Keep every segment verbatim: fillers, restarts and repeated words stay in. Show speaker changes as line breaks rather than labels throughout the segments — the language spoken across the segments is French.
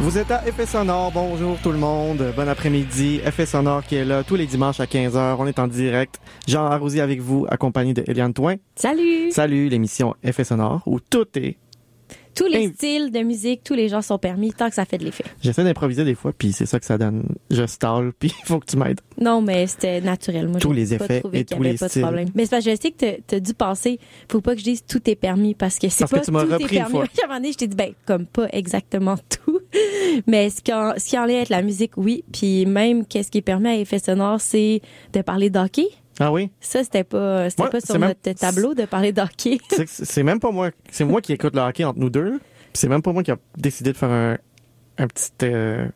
Vous êtes à Effet Sonore, bonjour tout le monde, bon après-midi, Effet Sonore qui est là tous les dimanches à quinze heures, on est en direct. Jean Arrousier avec vous, accompagné de Eliane Touin.
Salut!
Salut, l'émission Effet Sonore où tout est...
Tous les
Inv-
styles de musique, tous les genres sont permis tant que ça fait de l'effet.
J'essaie d'improviser des fois, puis c'est ça que ça donne. Je stall, puis il faut que tu m'aides.
Non, mais c'était naturel. Moi,
Tous
j'ai
les
pas
effets
trouvé
et
qu'il y
tous
avait
les
pas de
styles.
problème. Mais c'est parce que je sais que t'as- t'as dû penser, faut pas que je dise tout est permis parce que c'est
Parce que
pas
tu m'as
tout
repris
est
une
permis.
fois.
À un moment donné, je t'ai dit, ben, comme pas exactement tout. Mais ce qui en, ce qui en lien avec la musique, oui. Puis même, qu'est-ce qui permet à Effet Sonore, c'est de parler d'hockey.
Ah oui?
Ça, c'était pas, c'était
Ouais,
pas sur
c'est même-
notre tableau de parler d'hockey.
C'est, c'est même pas moi. C'est moi qui écoute le hockey entre nous deux. Puis c'est même pas moi qui a décidé de faire un, un petit euh,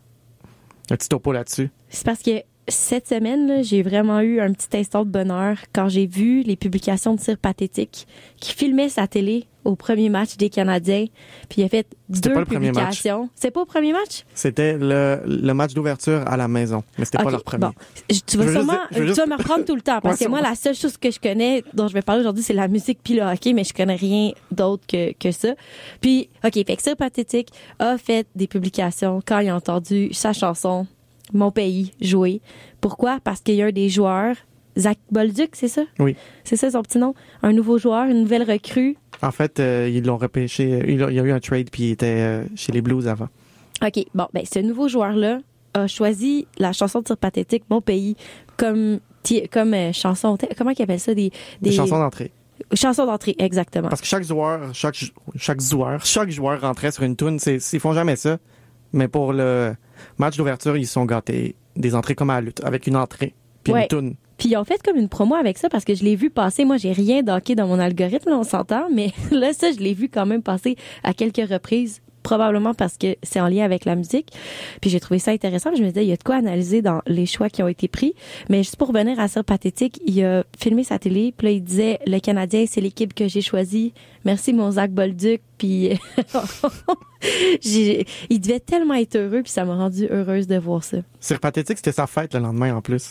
un petit topo là-dessus.
C'est parce que cette semaine, là, j'ai vraiment eu un petit instant de bonheur quand j'ai vu les publications de Cire Pathétique qui filmait sa télé au premier match des Canadiens. Puis il a fait
C'était
deux
pas le premier
publications. C'est pas au premier match?
C'était le, le match d'ouverture à la maison, mais c'était
Ok,
pas leur premier.
Bon, Je- tu vas
Je veux
sûrement,
juste dire- je veux
tu
juste-
vas me reprendre tout le temps parce
Ouais,
que moi,
sûrement.
la seule chose que je connais, dont je vais parler aujourd'hui, c'est la musique puis le hockey, mais je connais rien d'autre que, que ça. Puis, OK, fait que Cire Pathétique a fait des publications quand il a entendu sa chanson Mon pays jouer. Pourquoi? Parce qu'il y a un des joueurs, Zach Bolduc, c'est ça?
Oui.
C'est ça son petit nom? Un nouveau joueur, une nouvelle recrue.
En fait, euh, ils l'ont repêché. Il y a eu un trade, puis il était euh, chez les Blues avant.
OK, bon, ben ce nouveau joueur-là a choisi la chanson de Cire Pathétique, Mon pays, comme, ti- comme euh, chanson. Comment ils appellent ça? Des,
Des
des
chansons d'entrée.
chansons d'entrée, exactement.
Parce que chaque joueur, chaque, jou- chaque joueur, chaque joueur rentrait sur une toune. C'est, ils font jamais ça. Mais pour le match d'ouverture, ils se sont gâtés des entrées comme à la lutte, avec une entrée, puis
Ouais.
une toune.
Puis ils ont fait comme une promo avec ça parce que je l'ai vu passer. Moi, j'ai rien d'hockey dans mon algorithme, là, on s'entend, mais là, ça, je l'ai vu quand même passer à quelques reprises, probablement parce que c'est en lien avec la musique. Puis j'ai trouvé ça intéressant. Je me disais, il y a de quoi analyser dans les choix qui ont été pris. Mais juste pour revenir à Cire Pathétique, il a filmé sa télé, puis là, il disait, le Canadien, c'est l'équipe que j'ai choisie. Merci, mon Zach Bolduc. Puis j'ai- il devait tellement être heureux, puis ça m'a rendue heureuse de voir ça.
C'est pathétique, c'était sa fête le lendemain en plus.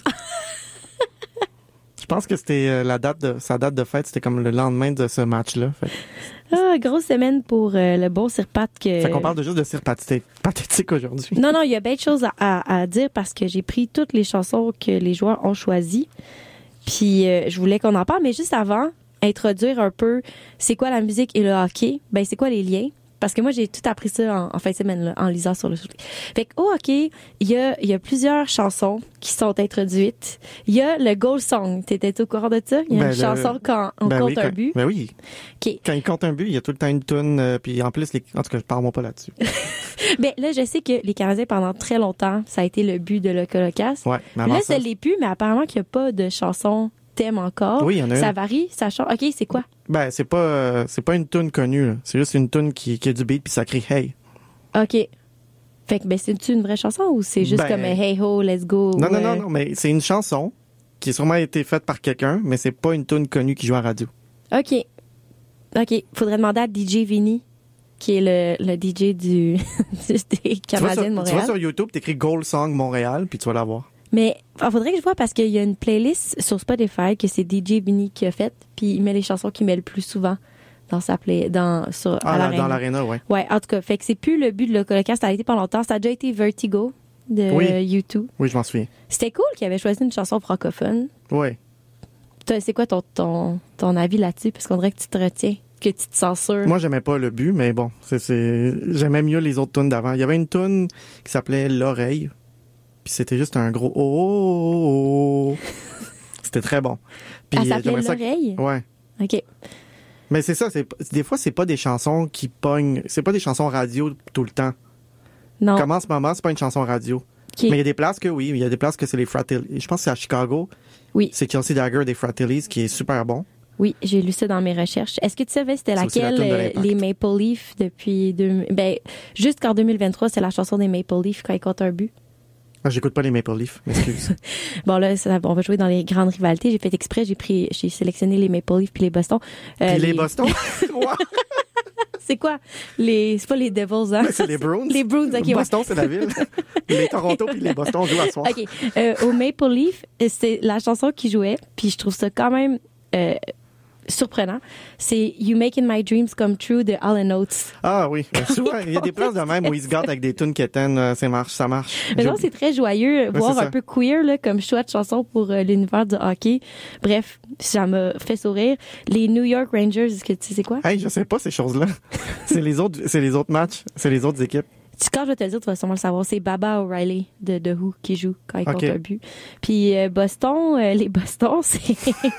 Je pense que c'était euh, la date de sa date de fête, c'était comme le lendemain de ce match-là. Fait,
Ah, grosse semaine pour euh, le bon Cire Pat que...
fait qu'on parle de juste de cire pathétique, pathétique aujourd'hui.
Non, non, il y a bien de choses à, à, à dire parce que j'ai pris toutes les chansons que les joueurs ont choisies. Puis euh, je voulais qu'on en parle, mais juste avant, introduire un peu c'est quoi la musique et le hockey. Ben, c'est quoi les liens? Parce que moi, j'ai tout appris ça en, en fin de semaine, là, en lisant sur le sous. Fait qu'au hockey, il y a, il y a plusieurs chansons qui sont introduites. Il y a le goal song. T'étais au courant de ça? Il y a
Ben,
une
le-
chanson quand on
Ben
compte
oui,
un
quand-
but.
Ben oui.
OK.
Quand il compte un but, il y a tout le temps une toune, euh, puis en plus, les... en tout cas, je parle pas là-dessus.
Ben, là, je sais que les Canadiens, pendant très longtemps, ça a été le but de Locolocasse.
Ouais, mais avant
Là,
ça,
ça l'est plus, mais apparemment qu'il n'y a pas de chanson thème encore.
Oui, il y en a
Ça
une.
varie, ça change. OK, c'est quoi?
ben c'est pas euh, c'est pas une toune connue, là. C'est juste une toune qui, qui a du beat puis ça crie hey.
OK. Fait que, ben, c'est-tu une vraie chanson ou c'est juste
Ben-
comme un Hey Ho, let's go?
Non
ou,
non non
euh,
non, mais c'est une chanson qui a sûrement été faite par quelqu'un, mais c'est pas une toune connue qui joue à radio.
OK. OK. Faudrait demander à D J Vinny, qui est le, le D J du, des
Tu vas, sur,
Canadiens de
tu
Montréal.
vas sur YouTube, t'écris Goal Song Montréal puis tu vas la voir.
Mais il faudrait que je vois parce qu'il y a une playlist sur Spotify que c'est D J Vinny qui a faite, puis il met les chansons qu'il met le plus souvent dans sa play, dans, sur,
Ah,
à
là,
l'aréna.
dans l'aréna, ouais.
Ouais, en tout cas, fait que c'est plus le but de Locolocasse. Ça a été pendant longtemps. Ça a déjà été Vertigo de
Oui.
euh, U deux.
Oui, je m'en souviens.
C'était cool qu'il avait choisi une chanson francophone.
Ouais.
Toi, c'est quoi ton, ton, ton avis là-dessus? Parce qu'on dirait que tu te retiens, que tu te censures.
Moi, j'aimais pas le but, mais bon, c'est, c'est... j'aimais mieux les autres tunes d'avant. Il y avait une tune qui s'appelait L'oreille, puis c'était juste un gros oh, oh, oh, oh. C'était très bon. Puis
Elle
euh,
s'appelait
j'aimerais ça que-
L'oreille?
Ouais.
OK.
Mais c'est ça, c'est des fois c'est pas des chansons qui pognent, c'est pas des chansons radio tout le temps.
Non.
Comme en ce moment, c'est pas une chanson radio.
OK.
Mais il y a des places que oui, il y a des places que c'est les Fratellis. Je pense que c'est à Chicago.
Oui.
C'est Chelsea Dagger des Fratellis qui est super bon.
Oui, j'ai lu ça dans mes recherches. Est-ce que tu savais c'était
C'est aussi la
laquelle
toune de
euh,
l'Impact.
les Maple Leafs depuis deux, ben jusqu'en deux mille vingt-trois, c'est la chanson des Maple Leafs quand ils comptent un but.
Ah, j'écoute pas les Maple Leafs, m'excuse.
Bon là, ça, on va jouer dans les grandes rivalités. J'ai fait exprès, j'ai pris, j'ai sélectionné les Maple Leafs puis les Boston. Euh,
Puis les Boston. Ouais.
C'est quoi les, c'est pas les Devils hein?
Mais c'est les Bruins.
Les Bruins, ok. ouais.
Boston, c'est la ville. Les Toronto puis les Boston jouent à soir.
OK. Euh, au Maple Leaf, c'est la chanson qui jouait, puis je trouve ça quand même... Euh, surprenant, c'est You Making My Dreams Come True de Hall and Oates.
Ah oui, ben, souvent, il y a des places de même où ils se gâtent avec des tunes quétaines, euh, ça marche, ça marche.
Mais non, c'est très joyeux,
Ouais,
voire
c'est
un
ça.
peu queer, là, comme choix de chanson pour euh, l'univers du hockey. Bref, ça m'a fait sourire. Les New York Rangers, est-ce que tu sais quoi?
Hey, je sais pas ces choses-là. c'est les autres, c'est les autres matchs, c'est les autres équipes.
Tu- Quand je vais te le dire, tu vas sûrement le savoir. C'est Baba O'Reilly de The Who qui joue quand il
Ok.
compte un but. Puis euh, Boston, euh, les Boston, c'est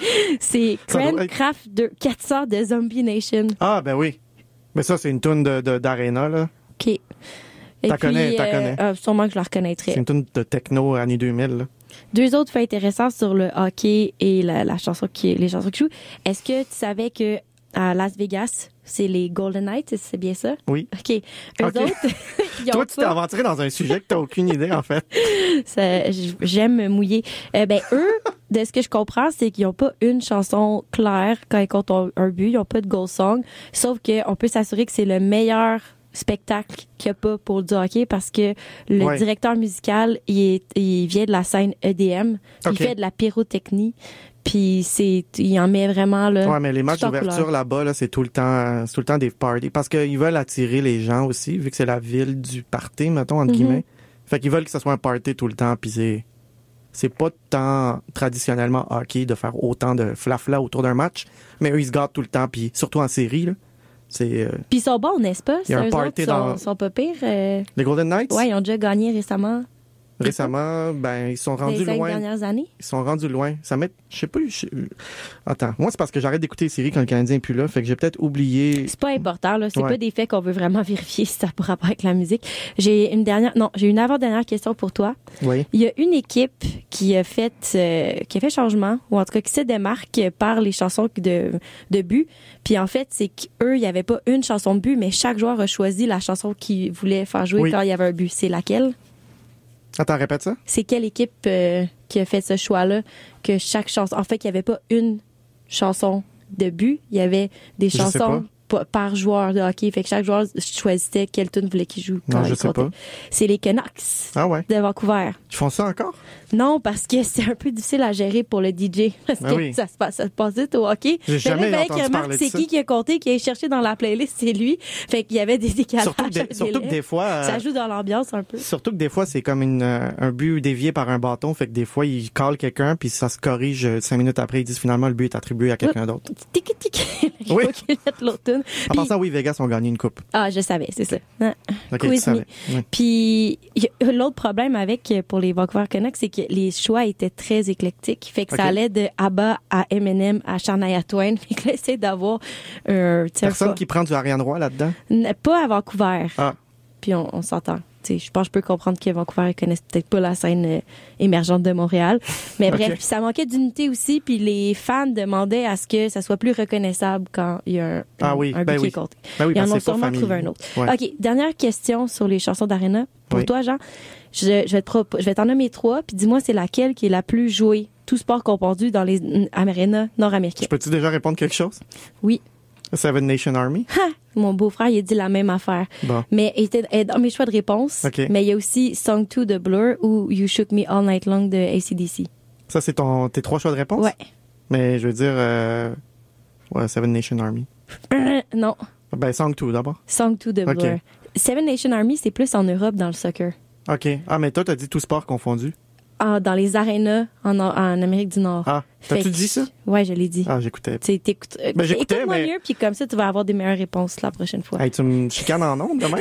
c'est
Ça doit
Grand
être-
Craft de quatre cents de Zombie Nation.
Ah ben oui. Mais ça, c'est une tune de, de, d'Arena, là.
OK. Et
T'as
puis,
connais, t'as
euh,
connais.
euh, sûrement que je la reconnaîtrais.
C'est une tune de techno années deux mille, là.
Deux autres faits intéressants sur le hockey et la, la chanson qui, les chansons qui jouent. Est-ce que tu savais que à Las Vegas, c'est les Golden Knights, c'est bien ça?
Oui.
OK. Eux
OK.
autres, ils ont
Toi, tu t'es
pas-
aventuré dans un sujet que t'as aucune idée, en fait.
Ça, j- j'aime me mouiller. Euh, ben eux, de ce que je comprends, c'est qu'ils n'ont pas une chanson claire quand ils comptent un, un but. Ils n'ont pas de goal song. Sauf qu'on peut s'assurer que c'est le meilleur spectacle qu'il n'y a pas pour du hockey parce que le
Ouais.
directeur musical, il, est, il vient de la scène E D M. Il
OK.
fait de la pyrotechnie. Puis c'est, il en met vraiment là.
Ouais, mais les matchs
tout en
d'ouverture
couleur.
là-bas, là, c'est tout le temps, euh, c'est tout le temps des parties. Parce qu'ils veulent attirer les gens aussi, vu que c'est la ville du party, mettons, entre
Mhm.
guillemets. Fait qu'ils veulent que ce soit un party tout le temps, puis c'est, c'est pas tant traditionnellement hockey de faire autant de flafla autour d'un match, mais eux, ils se gâtent tout le temps, puis surtout en série, là. C'est, euh,
Puis ils sont bons, n'est-ce pas?
Il y a un
Eux
party
autres sont,
dans-
sont pas pires. euh,
les Golden Knights,
Ouais, ils ont déjà gagné récemment.
récemment, ben, ils sont rendus
les cinq
loin.
dernières années.
Ils sont rendus loin. Ça met, je sais pas, je- attends. Moi, c'est parce que j'arrête d'écouter les séries quand le Canadien est plus là, fait que j'ai peut-être oublié.
C'est pas important, là. C'est
Ouais.
pas des faits qu'on veut vraiment vérifier si ça a rapport avec la musique. J'ai une dernière, non, j'ai une avant-dernière question pour toi.
Oui.
Il y a une équipe qui a fait, euh, qui a fait changement, ou en tout cas qui se démarque par les chansons de, de but. Puis en fait, c'est qu'eux, il y avait pas une chanson de but, mais chaque joueur a choisi la chanson qu'il voulait faire jouer
Oui.
quand il y avait un but. C'est laquelle?
Attends, répète ça.
C'est quelle équipe euh, qui a fait ce choix-là? Que chaque chanson, en fait, qu'il n'y avait pas une chanson de but, il y avait des
Je sais
chansons pa- par joueur de hockey. Fait que chaque joueur choisissait quelle tune voulait qu'il joue.
Non,
quand
je
il
sais
comptait.
pas.
C'est les Canucks
Ah ouais.
de Vancouver.
Ils font ça encore?
Non, parce que c'est un peu difficile à gérer pour le D J. Parce
Ben
que
oui.
ça se passe, ça se passe vite au hockey.
J'ai
Mais
jamais
là, il fallait
entendu
qu'il remarque
parler de
c'est
ça.
qui qui a compté, qui a cherché dans la playlist, c'est lui. Fait qu'il y avait des décalages.
Surtout que des,
avec
surtout
les
que
lèvres.
des fois. euh,
Ça joue dans l'ambiance un peu.
Surtout que des fois, c'est comme une, euh, un but dévié par un bâton. Fait que des fois, ils callent quelqu'un, puis ça se corrige euh, cinq minutes après. Ils disent finalement le but est attribué à quelqu'un d'autre.
Tic, tic. Il
Oui.
faut qu'il mette l'autre tune.
En
Puis-
passant, oui, Vegas ont gagné une coupe.
Ah, je savais, c'est ça. Ah.
Ok,
Quiz
tu savais.
me.
Oui.
Puis y a- l'autre problème avec euh, pour les Vancouver Canucks, c'est que les choix étaient très éclectiques. Fait que ça
Ok.
allait de ABBA à Eminem à Shania Twain. Fait que là, essayer d'avoir un, tu sais, un
Personne
choix.
qui prend du Ariane Roy là-dedans?
N- Pas à Vancouver.
Ah.
Puis on, on s'entend. Tu sais, je pense que je peux comprendre que Vancouver ils connaissent peut-être pas la scène euh, émergente de Montréal. Mais
Ok.
bref, puis ça manquait d'unité aussi. Puis les fans demandaient à ce que ça soit plus reconnaissable quand il y a un,
Ah
un-
oui,
un but
ben
qui
oui.
est compté.
Ben oui,
Ils en
parce
ont
que c'est pas
sûrement
familier.
trouvé un autre.
Ouais.
OK, dernière question sur les chansons d'Arena. Pour
Oui.
toi, Jean, je, je vais te propo- je vais t'en nommer trois, puis dis-moi c'est laquelle qui est la plus jouée, tout sport confondu, dans les mm, arénas nord-américaines.
Je peux-tu déjà répondre quelque chose?
Oui.
Seven Nation Army?
Ha! Mon beau-frère, il a dit la même affaire.
Bon.
Mais il était est dans mes choix de réponse.
OK.
Mais il y a aussi Song deux de Blur ou You Shook Me All Night Long de A C D C.
Ça, c'est ton, tes trois choix de réponse?
Ouais.
Mais je veux dire, euh, ouais, Seven Nation Army.
non,
Ben, Song deux d'abord.
Song deux de
OK.
Blur. Seven Nation Army, c'est plus en Europe dans le soccer.
OK. Ah, mais toi, t'as dit tout sport confondu.
En- dans les arénas en, en Amérique du Nord.
Ah,
Fait
t'as-tu
que-
dit ça?
Ouais, je l'ai dit.
Ah, j'écoutais.
Tu sais, t'écoutes- euh,
Ben, j'écoutais,
écoute-moi
mais-
mieux, puis comme ça, tu vas avoir des meilleures réponses la prochaine fois.
Hey, tu me chicanes en ondes, de même?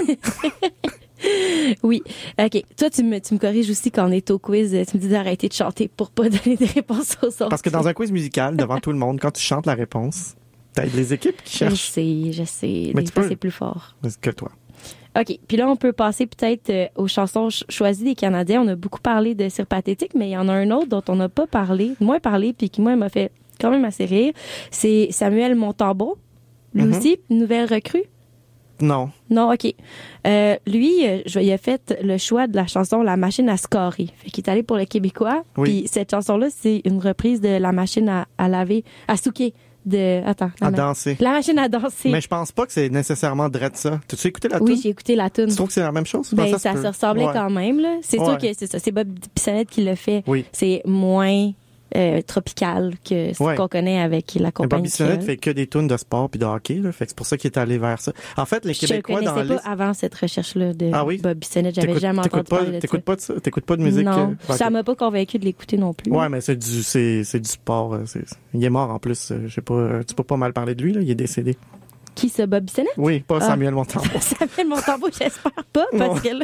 Oui. OK. Toi, tu me, tu me corriges aussi quand on est au quiz. Tu me dis d'arrêter de chanter pour pas donner des réponses aux autres.
Parce que dans un quiz musical, devant tout le monde, quand tu chantes la réponse, t'aides les équipes qui
Je
cherchent
sais, je sais.
Mais
Des
tu
fois,
peux.
c'est plus fort.
que toi.
OK. Puis là, on peut passer peut-être euh, aux chansons ch- choisies des Canadiens. On a beaucoup parlé de Cire Pathétique, mais il y en a un autre dont on n'a pas parlé, moins parlé, puis qui, moi, m'a fait quand même assez rire. C'est Samuel Montembeau. Lui
Mhm.
aussi, une nouvelle recrue.
Non.
Non, OK. Euh, lui, euh, je- il a fait le choix de la chanson La machine à scorer. Fait qu'il est allé pour le Québécois.
Oui.
Puis cette chanson-là, c'est une reprise de La machine à, à laver, à souquer. De, attends. La,
À
ma-
danser.
la machine à danser.
Mais je pense pas que c'est nécessairement drette ça. T'as-tu écouté la
Oui,
tune?
j'ai écouté la tune.
Tu trouves que c'est la même chose?
Ben,
Ben,
ça,
se
se
peut.
ressemblait
Ouais.
quand même, là. C'est
Ouais.
sûr que c'est ça. C'est Bob Bissonnette qui l'a fait.
Oui.
C'est moins euh, tropicales que
Ouais.
qu'on connaît avec la
Mais
compagnie.
Bob Bissonnette
créole.
fait que des tunes de sport puis de hockey, là. Fait que c'est pour ça qu'il est allé vers ça. En fait, les
Je
Québécois
ne
dans la
connaissais
liste.
pas avant cette recherche-là de
Ah oui?
Bob Bissonnette. J'avais
T'écoutes-
jamais entendu
t'écoutes pas,
parler de
t'écoutes
ça.
pas de ça? T'écoutes pas de musique?
Non,
euh,
ça
ok.
m'a pas convaincu de l'écouter non plus.
Ouais, mais c'est du, c'est, c'est du sport. euh, C'est, il est mort en plus. euh, Je sais pas, euh, tu peux pas mal parler de lui, là. Il est décédé.
Qui, ça, Bob Bissonnette?
Oui, pas
Ah.
Samuel Montembeau.
Samuel Montembeau, j'espère pas,
Non.
parce que là...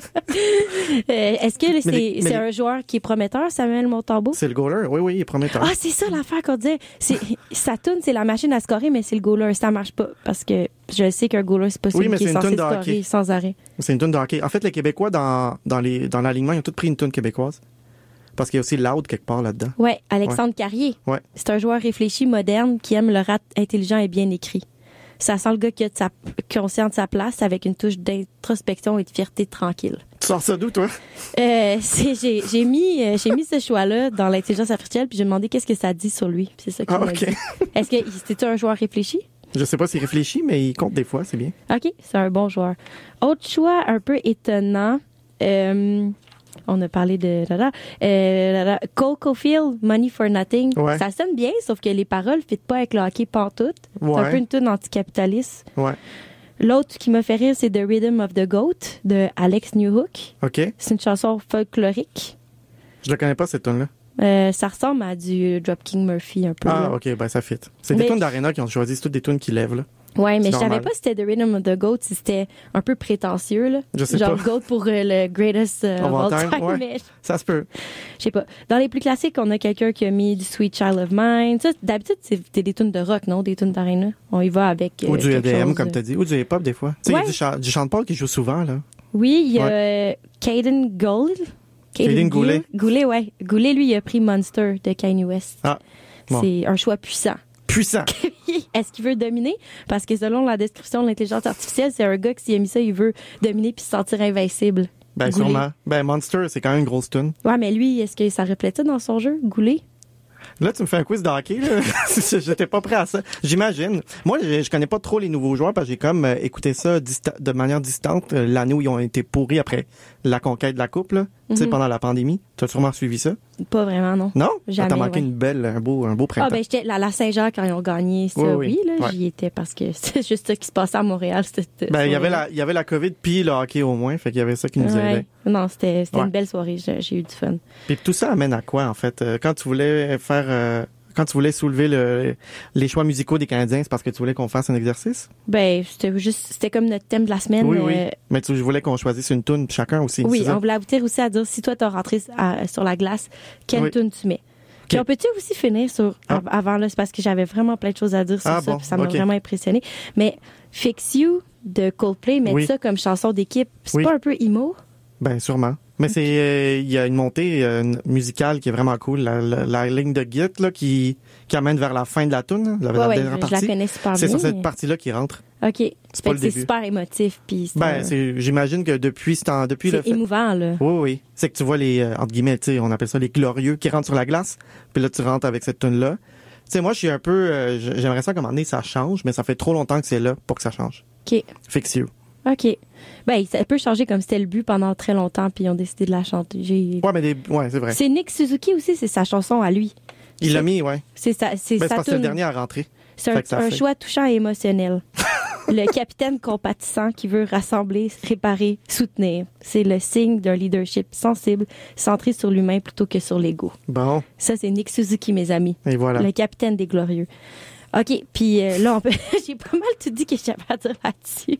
Euh, est-ce que là, c'est,
Mais les- mais
c'est
les-
un joueur qui est prometteur, Samuel Montembeau?
C'est le goaler. Oui, oui, il est prometteur.
Ah, c'est ça l'affaire qu'on disait. C'est, sa toune, c'est la machine à scorer, mais c'est le goaler. Ça marche pas, parce que je sais qu'un goaler, c'est pas celui
Oui, mais
qui est,
c'est une
censé
toune de
scorer
hockey.
sans arrêt.
C'est une tune de hockey. En fait, les Québécois, dans, dans, les, dans l'alignement, ils ont tous pris une tune québécoise. Parce qu'il y a aussi Loud quelque part là-dedans.
Ouais, Alexandre Carrier.
Ouais.
C'est un joueur réfléchi, moderne, qui aime le rap intelligent et bien écrit. Ça sent le gars qui a de sa, conscient de sa place avec une touche d'introspection et de fierté tranquille.
Tu sors ça d'où, toi?
Euh, c'est, j'ai, j'ai mis, euh, j'ai mis ce choix-là dans l'intelligence artificielle puis j'ai demandé qu'est-ce que ça dit sur lui. Puis c'est ça qu'il
Ah,
m'a
ok.
dit. Est-ce que c'était un joueur réfléchi?
Je sais pas s'il réfléchit, mais il compte des fois, c'est bien.
OK, c'est un bon joueur. Autre choix un peu étonnant. Euh, on a parlé de là, là, euh, là, là, Cole Caulfield, Money for Nothing.
Ouais.
Ça sonne bien, sauf que les paroles ne fitent pas avec le hockey pantoute. C'est un
Ouais.
peu une tune anticapitaliste.
Ouais.
L'autre qui m'a fait rire, c'est The Rhythm of the Goat de Alex Newhook.
OK.
C'est une chanson folklorique.
Je le connais pas, cette tune-là.
Euh, ça ressemble à du Dropkick Murphy un peu.
Ah,
là.
OK, ben ça fit. C'est
Mais-
des tunes d'Arena qui ont choisi. C'est toutes des tunes qui lèvent, là.
Ouais, mais
C'est
je savais
normal.
pas si c'était The Rhythm of the Goat, si c'était un peu prétentieux, là.
Je sais
Genre
pas.
Goat pour euh, le greatest euh,
Of
of
all
all
time,
time,
ouais.
mais
Ça se peut.
je sais pas. Dans les plus classiques, on a quelqu'un qui a mis du Sweet Child of Mine. Ça, d'habitude, c'est c'est des tunes de rock, non? Des tunes d'arena. On y va avec. euh,
Ou du
quelque
E D M,
chose,
comme
euh,
tu as dit. Ou du hip-hop, des fois. Tu sais, il y a
Ouais.
du, cha- du chant-paul qui joue souvent, là.
Oui, il y a euh, Caden Gould.
Caden Goulet.
Goulet, ouais. Goulet, lui, il a pris Monster de Kanye West.
Ah, bon.
C'est un choix puissant.
Puissant.
Est-ce qu'il veut dominer? Parce que selon la description de l'intelligence artificielle, c'est un gars qui, s'il a mis ça, il veut dominer puis se sentir invincible.
Ben,
Goulet.
sûrement. Ben, Monster, c'est quand même une grosse tune.
Ouais, mais lui, est-ce que ça reflète ça dans son jeu, Goulet?
Là, tu me fais un quiz de hockey, là. J'étais pas prêt à ça. J'imagine. Moi, je, je connais pas trop les nouveaux joueurs parce que j'ai comme euh, écouté ça dista- de manière distante euh, l'année où ils ont été pourris après la conquête de la coupe, là. Tu sais,
Mhm.
pendant la pandémie. Tu as sûrement suivi ça?
Pas vraiment, non.
Non?
Jamais,
T'as manqué
ouais.
une belle, un beau, un beau printemps.
Ah, ben, j'étais là, la Saint-Jean, quand ils ont gagné ça,
Oui,
oui,
oui.
là,
Ouais.
j'y étais parce que c'est juste ça qui se passait à Montréal. C'était,
Ben, il y avait la, il y avait la COVID puis le hockey au moins. Fait qu'il y avait ça qui nous
Ouais.
aidait.
Non, c'était, c'était
Ouais.
une belle soirée. J'ai, j'ai eu du fun.
Puis tout ça amène à quoi, en fait? Euh, Quand tu voulais faire, euh, quand tu voulais soulever le, les choix musicaux des Canadiens, c'est parce que tu voulais qu'on fasse un exercice?
Ben, c'était juste, c'était comme notre thème de la semaine.
Oui, oui.
euh,
Mais tu voulais qu'on choisisse une toune chacun aussi.
Oui,
c'est ça?
on voulait aboutir aussi à dire si toi t'as rentré à- sur la glace, quelle
Oui.
tune tu mets. Puis on peut-tu aussi finir sur
Ah.
av- avant là, c'est parce que j'avais vraiment plein de choses à dire sur
Ah,
ça,
bon,
puis ça m'a
ok.
vraiment impressionné. Mais Fix You de Coldplay, mettre
Oui.
ça comme chanson d'équipe, c'est
Oui.
pas un peu emo?
Ben, sûrement. Mais c'est, euh, il y a une montée euh, musicale qui est vraiment cool. La, la, la ligne de git, là, qui, qui amène vers la fin de la tune, là, la,
Ouais,
la
ouais,
dernière
je, je la
partie.
connais super
C'est
bien.
sur cette
mais-
partie-là qui rentre.
OK.
C'est
Fait
pas
que
le
c'est
début.
super émotif, puis c'est,
Ben,
un-
c'est, j'imagine que depuis, c'est, en- depuis le
c'est
fait.
émouvant, là.
Oui, oui. C'est que tu vois les, euh, entre guillemets, tu sais, on appelle ça les glorieux qui rentrent sur la glace. Puis là, tu rentres avec cette tune-là. Tu sais, moi, je suis un peu, euh, j'aimerais ça qu'à un moment donné, ça change, mais ça fait trop longtemps que c'est là pour que ça change.
OK.
Fix You.
OK. Ben, ça peut changer comme c'était le but pendant très longtemps, puis ils ont décidé de la chanter. J'ai...
Ouais, mais des, ouais, c'est vrai.
C'est Nick Suzuki aussi, c'est sa chanson à lui.
Il l'a mis, ouais.
C'est sa, c'est
Ben, c'est
sa
parce que c'est le
tune.
dernier à rentrer.
C'est un,
Fait que ça
un
fait.
choix touchant et émotionnel. Le capitaine compatissant qui veut rassembler, réparer, soutenir. C'est le signe d'un leadership sensible, centré sur l'humain plutôt que sur l'ego.
Bon.
Ça, c'est Nick Suzuki, mes amis.
Et voilà.
Le capitaine des glorieux. OK, puis euh, là, on peut... j'ai pas mal tout dit que j'avais à dire là-dessus.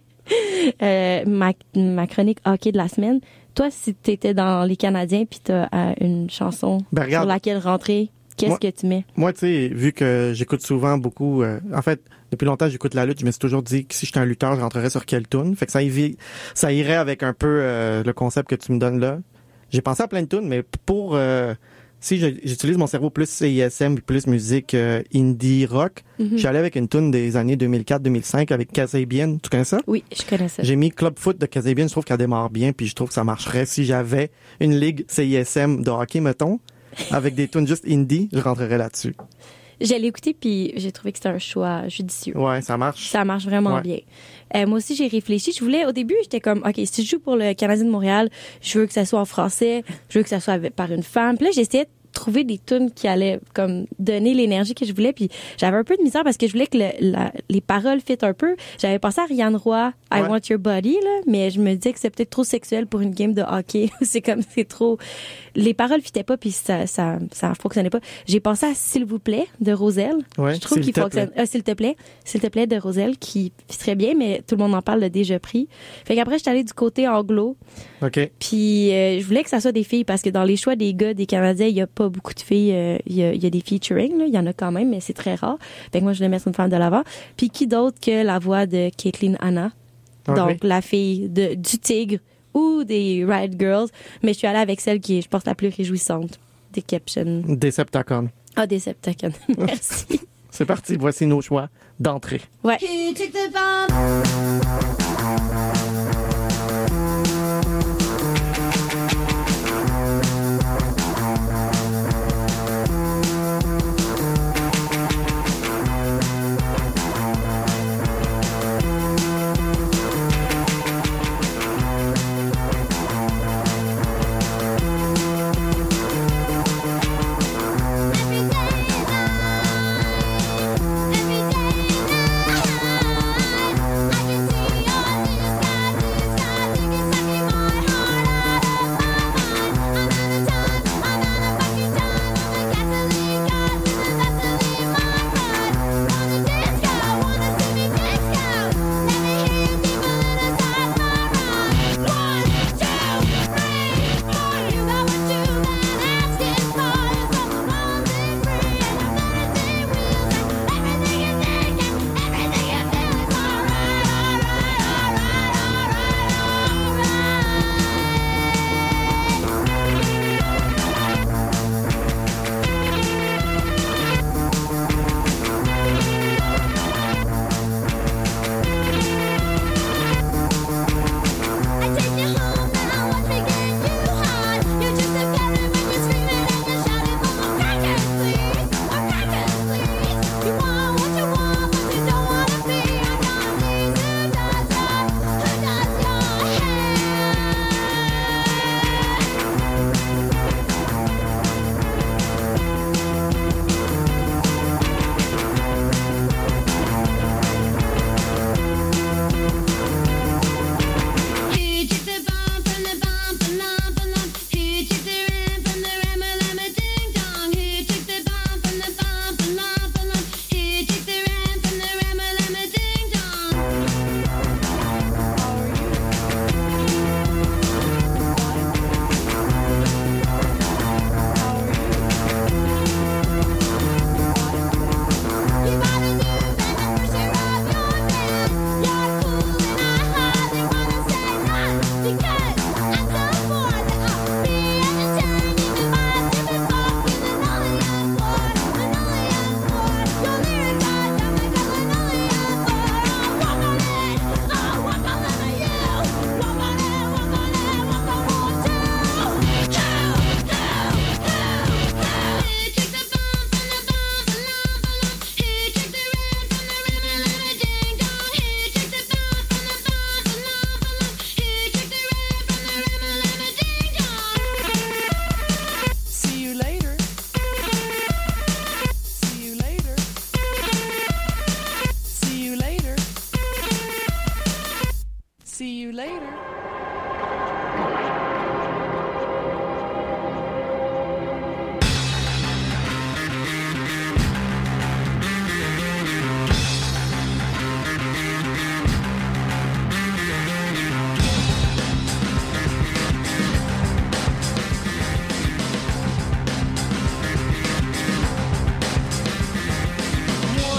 Euh, ma, ma chronique hockey de la semaine. Toi, si t'étais dans les Canadiens puis t'as euh, une chanson
Ben,
sur
regarde.
laquelle rentrer, qu'est-ce
Moi-
que tu mets?
Moi, tu sais, vu que j'écoute souvent beaucoup, euh, en fait, depuis longtemps, j'écoute la lutte, je me suis toujours dit que si j'étais un lutteur, je rentrerais sur quelle tune. Fait que ça, y- ça irait avec un peu euh, le concept que tu me donnes là. J'ai pensé à plein de tunes, mais pour euh, si je- j'utilise mon cerveau plus C I S M, plus musique euh, indie rock,
Mhm.
je suis allé avec une tune des années deux mille quatre deux mille cinq avec Kasabian. Tu connais ça?
Oui, je connais ça.
J'ai mis Club Foot de Kasabian, je trouve qu'elle démarre bien, puis je trouve que ça marcherait si j'avais une ligue C I S M de hockey, mettons, avec des tunes juste indie, je rentrerais là-dessus.
J'ai écouté puis j'ai trouvé que c'était un choix judicieux.
Ouais, ça marche.
Ça marche vraiment
Ouais.
bien. Euh, moi aussi, j'ai réfléchi. Je voulais, au début, j'étais comme, OK, si je joue pour le Canadien de Montréal, je veux que ça soit en français, je veux que ça soit avec- par une femme. Puis là, j'essayais de trouver des tunes qui allaient comme donner l'énergie que je voulais. Puis j'avais un peu de misère parce que je voulais que le, la, les paroles fitent un peu. J'avais pensé à Rianne Roy, I
ouais.
Want Your Body, là, mais je me disais que c'est peut-être trop sexuel pour une game de hockey. c'est comme, c'est trop... Les paroles fitaient pas puis ça, ça, ça fonctionnait pas. J'ai pensé à S'il vous plaît de Roselle.
Ouais,
je trouve qu'il fonctionne. Ah, S'il te plaît. S'il te plaît de Roselle qui fitterait bien, mais tout le monde en parle de Déjà pris. Fait qu'après, je suis allée du côté anglo.
OK.
Puis euh, je voulais que ça soit des filles parce que dans les choix des gars, des Canadiens, il y a pas beaucoup de filles. Euh, il y, a, y a des featuring, là. Il y en a quand même, mais c'est très rare. Fait que moi, je voulais mettre une femme de l'avant. Puis qui d'autre que la voix de Caitlin Hanna. Okay. Donc, la fille de, du Tigre ou des Riot Girls. Mais je suis allée avec celle qui est, je pense, la plus réjouissante. Deception.
Decepticon.
Ah, Decepticon. Merci.
C'est parti. Voici nos choix d'entrée.
Ouais.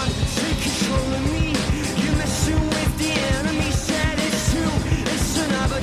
Take control of me. You're messing with the enemy. Said it's true. It's another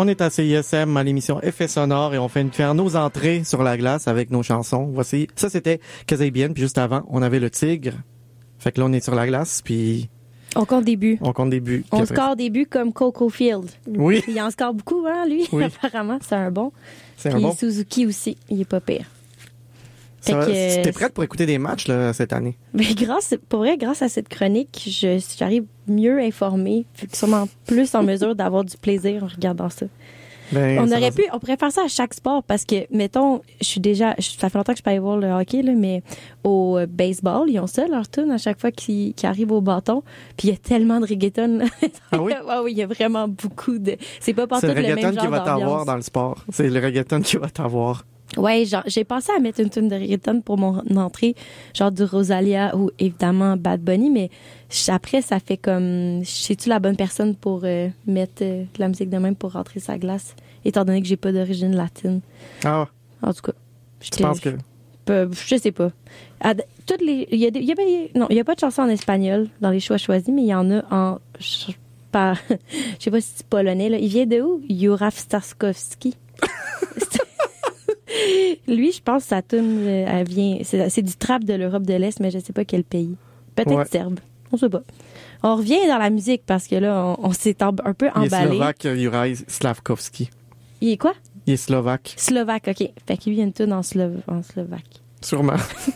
On est à C I S M à l'émission Effets sonores et on fait une, faire nos entrées sur la glace avec nos chansons. Voici, ça c'était Kasabian, puis juste avant, on avait le Tigre. Fait que là, on est sur la glace, puis...
On compte des buts.
On compte des buts.
On
après...
score des buts comme Coco Field.
Oui.
Il en score beaucoup, hein, lui,
oui.
apparemment. C'est un bon.
C'est
puis
un bon.
Suzuki aussi, il est pas pire.
Ça va,
que,
t'es prête pour écouter des matchs là, cette année?
Mais grâce, pour vrai, grâce à cette chronique, je, j'arrive mieux informée, puis sûrement plus en mesure d'avoir du plaisir en regardant ça.
Ben,
on
ça
aurait
va...
pu, on pourrait faire ça à chaque sport parce que, mettons, je suis déjà, je, ça fait longtemps que je peux aller voir le hockey, là, mais au euh, baseball, ils ont ça, leur tune à chaque fois qu'ils, qu'ils arrivent au bâton. Puis il y a tellement de reggaeton.
Ah oui?
ouais, oui, il y a vraiment beaucoup de. C'est pas partout
le,
le même genre
qui va
d'ambiance.
t'avoir dans le sport. C'est le reggaeton qui va t'avoir.
Ouais, genre, j'ai pensé à mettre une tune de reggaeton pour mon entrée, genre du Rosalia ou évidemment Bad Bunny, mais après, ça fait comme, sais-tu la bonne personne pour euh, mettre euh, de la musique de même pour rentrer sa glace, étant donné que j'ai pas d'origine latine.
Ah.
En tout cas.
Je pense que...
Peu, je sais pas. À, toutes les, il y a, des, il y a, non, il y a pas de chanson en espagnol dans les choix choisis, mais il y en a en, je, par, je sais pas si c'est polonais, là. Il vient de où? Juraf Starskovski. Lui, je pense que sa tune, elle vient, c'est, c'est du trap de l'Europe de l'Est, mais je sais pas quel pays. Peut-être
ouais.
serbe. On sait pas. On revient dans la musique parce que là, on, on s'est un peu emballé.
Il est slovaque, Juraj Slavkovski.
Il est quoi?
Il est slovaque.
Slovaque, OK. Fait qu'il y a une tune en, Slov... en slovaque.
Sûrement.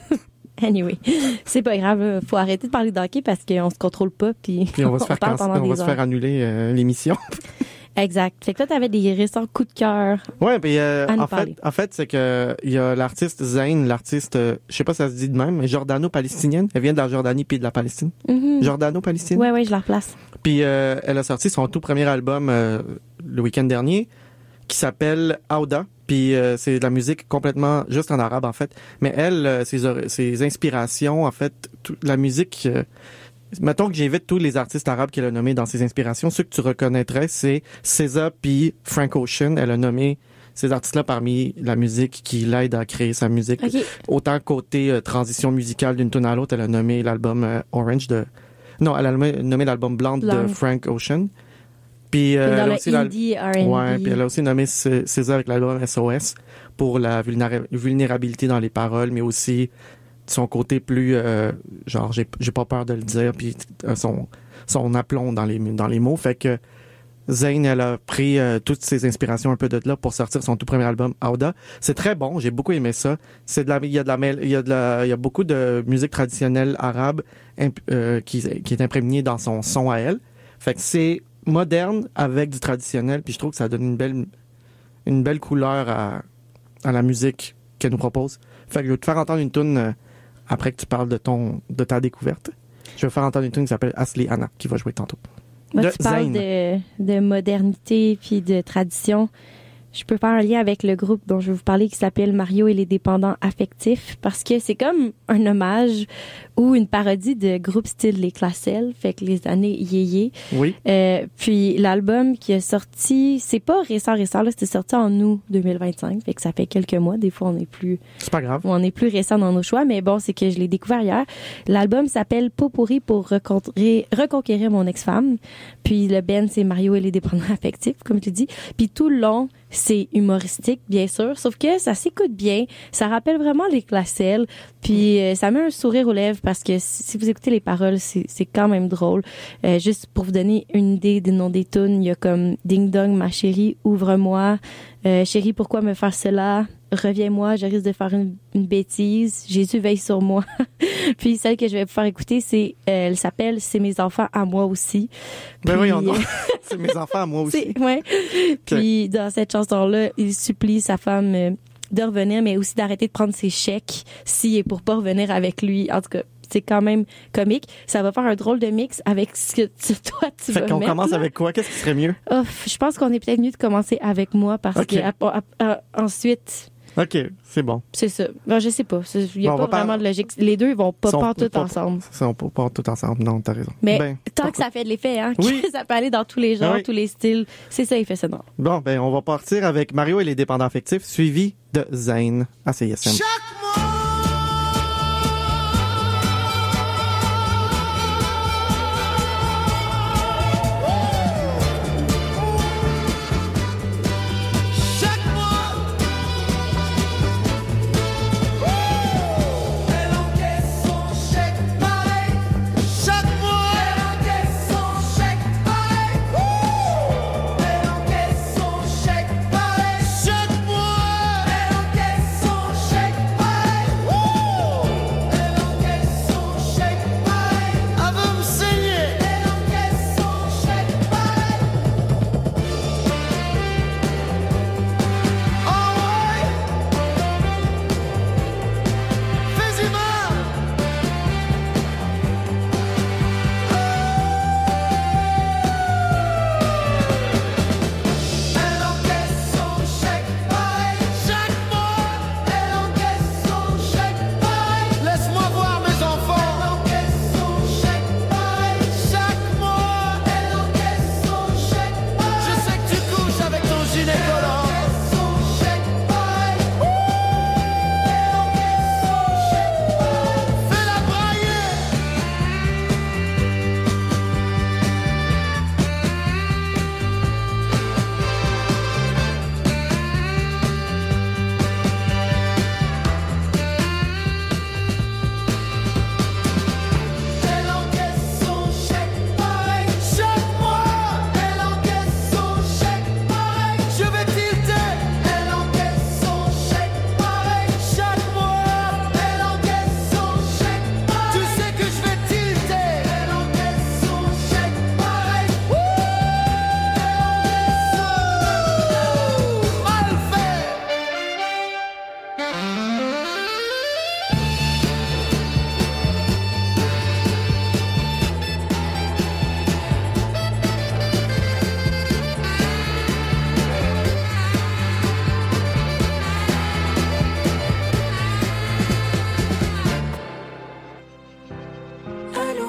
Anyway, c'est pas grave. Là. Faut arrêter de parler d'hockey parce qu'on se contrôle pas. Puis,
puis on va se faire,
parle pendant
on
des
va se faire annuler euh, l'émission.
Exact. Fait que toi, t'avais des récents coups de cœur.
Ouais, puis euh, en
parler.
fait, en fait, c'est que il y a l'artiste Zayn, l'artiste, euh, je sais pas si ça se dit de même, mais jordano-palestinienne. Elle vient de la Jordanie puis de la Palestine.
Mm-hmm.
Jordano-palestinienne.
Ouais, ouais, je la replace.
Puis euh, elle a sorti son tout premier album euh, le week-end dernier, qui s'appelle Auda. Puis euh, c'est de la musique complètement juste en arabe en fait. Mais elle, euh, ses, ses inspirations, en fait, toute la musique. Euh, mettons que j'invite tous les artistes arabes qu'elle a nommés dans ses inspirations. Ceux que tu reconnaîtrais, c'est SZA puis Frank Ocean. Elle a nommé ces artistes-là parmi la musique qui l'aide à créer sa musique.
Okay.
Autant côté euh, transition musicale d'une tune à l'autre, elle a nommé l'album euh, Orange de... Non, elle a nommé, nommé l'album Blonde de Frank Ocean. Puis euh,
dans
elle
le
a aussi
indie R and B.
Ouais, puis elle a aussi nommé SZA avec l'album S O S pour la vulnéra- vulnérabilité dans les paroles, mais aussi son côté plus euh, genre j'ai j'ai pas peur de le dire, puis euh, son son aplomb dans les dans les mots. Fait que Zayn, elle a pris euh, toutes ses inspirations un peu de là pour sortir son tout premier album Auda. C'est très bon, j'ai beaucoup aimé ça. C'est de la il y a de la il y a de la il y a beaucoup de musique traditionnelle arabe imp, euh, qui qui est imprégnée dans son son à elle. Fait que c'est moderne avec du traditionnel, puis je trouve que ça donne une belle une belle couleur à à la musique qu'elle nous propose. Fait que je vais te faire entendre une tune euh, après que tu parles de ton de ta découverte. Je vais faire entendre une tune qui s'appelle Asli Anna qui va jouer tantôt.
Moi,
de
tu parles de, de modernité puis de tradition. Je peux faire un lien avec le groupe dont je vais vous parler qui s'appelle Mario et les dépendants affectifs parce que c'est comme un hommage ou une parodie de groupe style Les Classelles, fait que les années yéyé.
Oui.
Euh, puis l'album qui est sorti, c'est pas récent récent là, c'était sorti en août deux mille vingt-cinq, fait que ça fait quelques mois. Des fois on est plus,
c'est pas grave.
On est plus récent dans nos choix, mais bon, c'est que je l'ai découvert hier. L'album s'appelle Pot pourri pour reconquérir, reconquérir mon ex-femme. Puis le band c'est Mario et les dépendants affectifs, comme tu dis. Puis tout le long c'est humoristique, bien sûr, sauf que ça s'écoute bien. Ça rappelle vraiment les Classelles. Puis euh, ça met un sourire aux lèvres parce que si vous écoutez les paroles, c'est, c'est quand même drôle. Euh, juste pour vous donner une idée des noms des tunes, il y a comme Ding Dong, ma chérie, ouvre-moi. Euh, chérie, pourquoi me faire cela? Reviens-moi, je risque de faire une, une bêtise. Jésus veille sur moi. Puis celle que je vais vous faire écouter, c'est, euh, elle s'appelle C'est mes enfants à moi aussi.
Ben
Puis,
voyons donc. C'est mes enfants à moi aussi.
C'est, ouais. Puis dans cette chanson-là, il supplie sa femme euh, de revenir, mais aussi d'arrêter de prendre ses chèques si et pour pas revenir avec lui. En tout cas, c'est quand même comique. Ça va faire un drôle de mix avec ce que tu, toi, tu
fait
vas
qu'on
mettre.
commence
là.
avec quoi? Qu'est-ce qui serait mieux?
Oh, je pense qu'on est peut-être mieux de commencer avec moi parce
okay.
que à, à, à, ensuite...
OK, c'est bon.
C'est ça. Ben, je sais pas. Il n'y a
bon,
pas vraiment
par...
de logique. Les deux, ils vont pas,
sont
pas tout
pas,
ensemble.
Ils sont pas, pas tout ensemble. Non, t'as raison.
Mais
ben,
tant
pourquoi?
que ça fait de l'effet, hein,
oui.
que ça peut aller dans tous les genres, oui. tous les styles, c'est ça, il fait ça.
Bon, ben, on va partir avec Mario et les dépendants affectifs, suivi de Zayn à C I S M.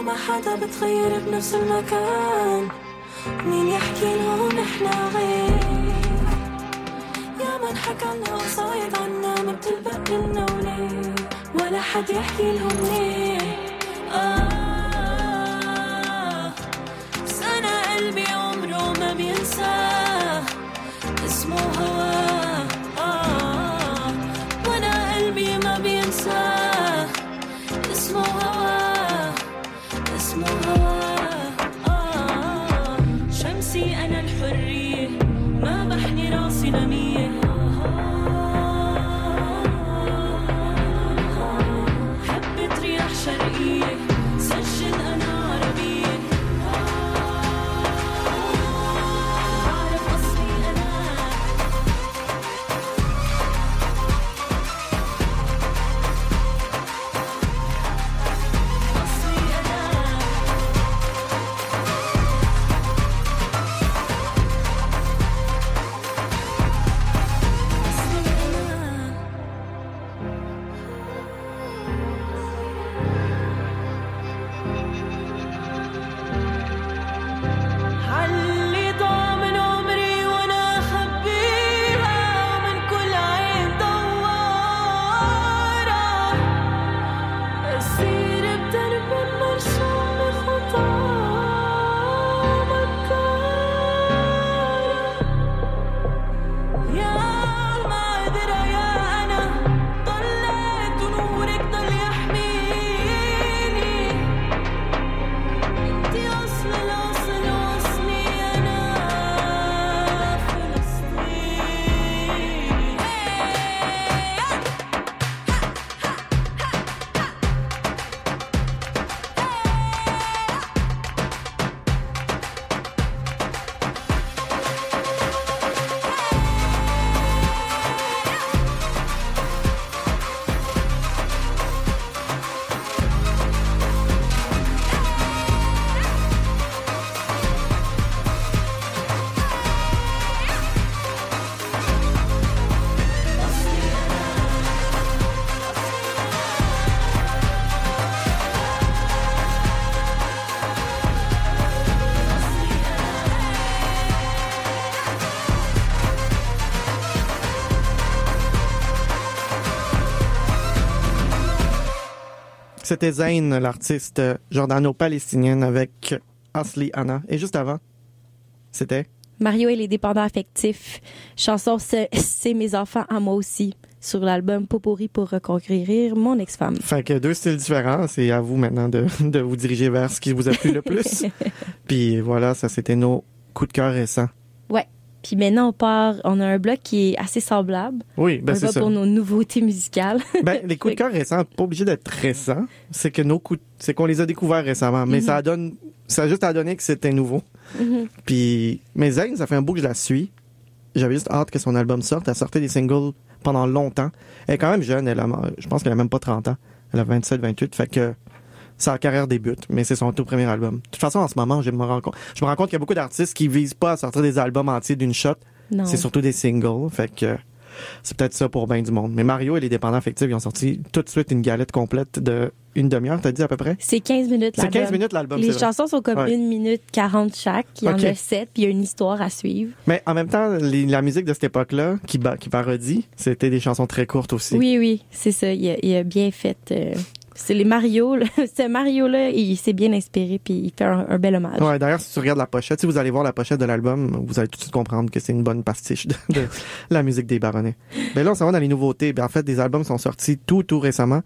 وما حدا بتغير بنفس المكان مين يحكي لهم احنا غير يا من حكى لنا قصايد عنا ما بتلبق لنا وليه ولا حد يحكي لهم ليه آه بس أنا قلبي عمره ما بينساه اسمه هواه آه وأنا قلبي ما بينساه اسمه هواه اسمه هواه آه شمسي أنا الحرية ما بحني راسي لمية حبة رياح شرقية سجل أنا عربية بعرف أصلي أنا أصلي أنا حلي ضاع من عمري وانا اخبيها من كل عين دوارة اسير بدرب مرسوم بخطى مكارة يا ما قدرة يا انا ضليت ونورك ضل يحميني انتي اصل الاصل واصلي انا فلسطين
C'était Zayn, l'artiste jordano-palestinienne avec Asli Anna. Et juste avant, c'était...
Mario et les dépendants affectifs. Chanson C'est, c'est mes enfants à moi aussi. Sur l'album Potpourri pour reconquérir mon ex-femme.
Fait que deux styles différents. C'est à vous maintenant de, de vous diriger vers ce qui vous a plu le plus. Puis voilà, ça c'était nos coups de cœur récents.
Ouais. Puis maintenant, on part, on a un bloc qui est assez semblable.
Oui, ben
on
c'est
va
ça.
pour nos nouveautés musicales.
Ben, les coups de cœur récents, pas obligés d'être récents. C'est que nos coups, c'est qu'on les a découverts récemment. Mais mm-hmm. ça donne, ça a juste à donner que c'était nouveau. Mm-hmm. Puis, mais Zayn, ça fait un bout que je la suis. J'avais juste hâte que son album sorte. Elle sortait des singles pendant longtemps. Elle est quand même jeune. Elle a, je pense qu'elle a même pas trente ans. Elle a vingt-sept, vingt-huit. Fait que sa carrière débute, mais c'est son tout premier album. De toute façon, en ce moment, je me rends compte, je me rends compte qu'il y a beaucoup d'artistes qui visent pas à sortir des albums entiers d'une shot.
Non.
C'est surtout des singles. Fait que c'est peut-être ça pour bien du monde. Mais Mario et les dépendants affectifs, ils ont sorti tout de suite une galette complète de une demi-heure, t'as dit à peu près?
C'est quinze minutes l'album.
C'est quinze minutes l'album,
Les
c'est
chansons
vrai.
sont comme
ouais.
une minute quarante chaque. Il y
okay.
en a sept, puis il y a une histoire à suivre.
Mais en même temps, les, la musique de cette époque-là, qui, ba, qui parodie, c'était des chansons très courtes aussi.
Oui, oui, c'est ça. Il a, il a bien fait... Euh... C'est les Mario, là. Ce Mario-là, il s'est bien inspiré puis il fait un, un bel hommage.
Ouais, d'ailleurs, si tu regardes la pochette, si vous allez voir la pochette de l'album, vous allez tout de suite comprendre que c'est une bonne pastiche de, de la musique des Baronnets. Ben là, on s'en va dans les nouveautés. Ben en fait, des albums sont sortis tout, tout récemment.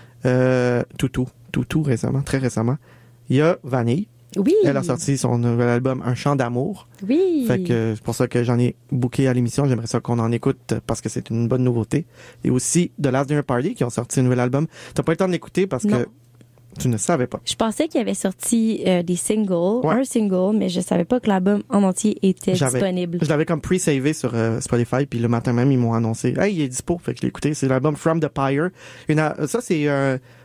Euh, tout, tout, tout, tout récemment, très récemment. Il y a Vanille.
Oui.
Elle a sorti son nouvel album Un chant d'amour.
Oui.
Fait que c'est pour ça que j'en ai booké à l'émission. J'aimerais ça qu'on en écoute parce que c'est une bonne nouveauté. Et aussi The Last Dinner Party qui ont sorti un nouvel album. T'as pas eu le temps de l'écouter parce
non.
que tu ne savais pas.
Je pensais qu'il y avait sorti euh, des singles,
ouais.
un single, mais je savais pas que l'album en entier était
J'avais,
disponible.
Je l'avais comme pre-savé sur euh, Spotify, puis le matin même, ils m'ont annoncé « Hey, il est dispo! » Fait que je l'ai écouté. C'est l'album From the Pyre. Une, ça, c'est un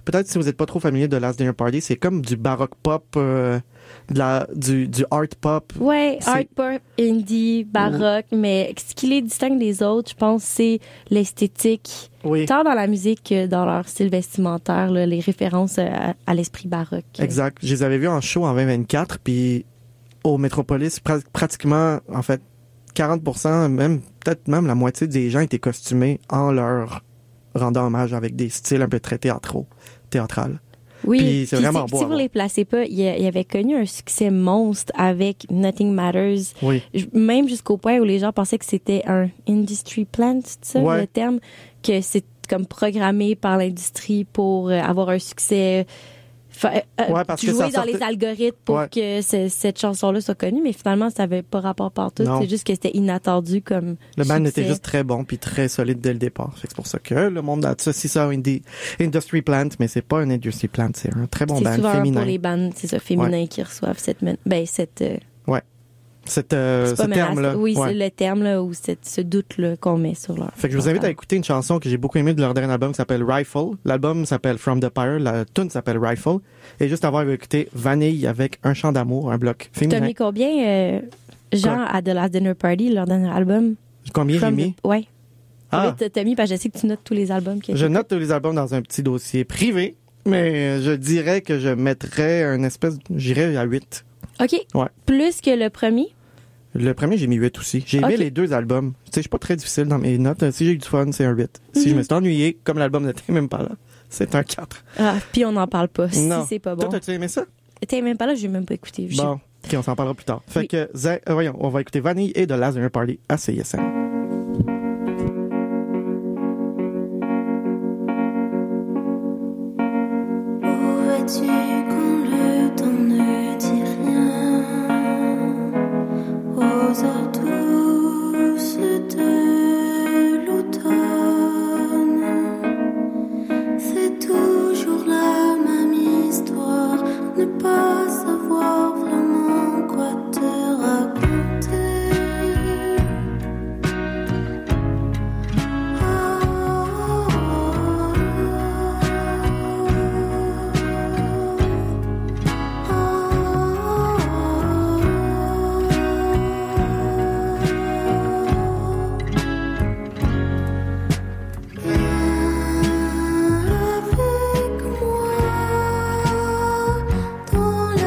peut-être si vous n'êtes pas trop familier de Last Dinner Party, c'est comme du baroque pop, euh, de la, du, du art pop.
Ouais,
C'est-
art pop, indie, baroque, mais ce qui les distingue des autres, je pense, c'est l'esthétique,
Oui,
tant dans la musique que dans leur style vestimentaire, là, les références à, à l'esprit baroque.
exact. Je les avais vus en show en vingt vingt-quatre, puis au Metropolis, pra- pratiquement, en fait, quarante pour cent, même peut-être même la moitié des gens étaient costumés en leur rendant hommage avec des styles un peu très théâtraux, théâtral.
Oui,
Puis c'est
puis
vraiment
si,
beau
si
à
vous
voir.
les placez pas, il, a- il avait connu un succès monstre avec Nothing Matters,
Oui,
J- même jusqu'au point où les gens pensaient que c'était un industry plant, c'est ça
Ouais.
le terme, que c'est comme programmé par l'industrie pour euh, avoir un succès, fa- euh,
Ouais, parce que
jouer
ça
dans
sortait-
les algorithmes pour
Ouais.
que ce- cette chanson-là soit connue, mais finalement ça avait pas rapport partout,
Non.
c'est juste que c'était inattendu comme
le band
succès.
était juste très bon puis très solide dès le départ. Fait que c'est pour ça que le monde associe ça au indie, industry plant, mais c'est pas un industry plant, c'est un très bon
c'est
band
souvent
féminin.
pour les bandes, c'est ça, féminins qui reçoivent cette, men- ben cette euh,
Cette, euh,
c'est
ce
pas menace,
terme-là.
oui,
Ouais.
c'est le terme là ou cette, ce doute là qu'on met sur leur.
Fait que je vous invite à écouter une chanson que j'ai beaucoup aimée de leur dernier album qui s'appelle Rifle. L'album s'appelle From the Pyre, la tune s'appelle Rifle. Et juste avant, on va écouter Vanille avec Un chant d'amour, un bloc
T'as
féminin.
mis combien, euh, Jean,
Quoi?
à The Last Dinner Party, leur dernier album?
Combien j'ai
From
mis?
the- Ouais.
Ah,
Là, t'as- t'as mis, parce que je sais que tu notes tous les albums qu'il y a.
je note tous les albums dans un petit dossier privé, mais je dirais que je mettrais un espèce, j'irais à huit.
OK.
Ouais.
Plus que le premier?
Le premier, j'ai mis huit aussi. J'ai aimé
Ok.
les deux albums. Tu sais, je suis pas très difficile dans mes notes. Si j'ai eu du fun, c'est un huit. Si
Mhm.
je me suis ennuyé, comme l'album n'était même pas là, c'est un quatre.
Ah, puis on n'en parle pas.
Non.
Si c'est pas bon.
Toi, as-tu aimé ça?
T'es même pas là, j'ai même pas écouté. Je-
Bon, ok, on s'en parlera plus tard. Fait
Oui.
que, Zé- euh, voyons, on va écouter Vanille et The Last Dinner Party à C I S M.
Où vas-tu quand le temps ne dit rien? Aux heures douces de l'automne, c'est toujours la même histoire, ne pas savoir vraiment quoi te raconter. Avec moi dans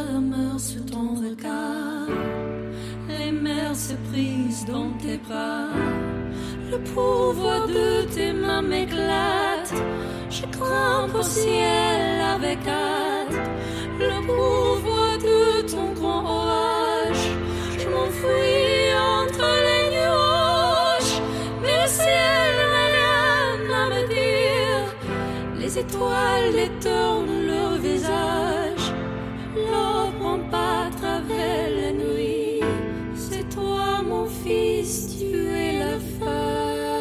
cœur meurt sous ton regard. Les mers se brisent dans tes bras. Le pouvoir de tes mains m'éclate. Je grimpe au ciel avec hâte. Le pouvoir de ton grand orage. Je m'enfuis entre les nuages. Mais le ciel n'a rien à me dire. Les étoiles détournent leur visage. L'eau prend pas à travers la nuit. C'est toi mon fils, tu es la femme.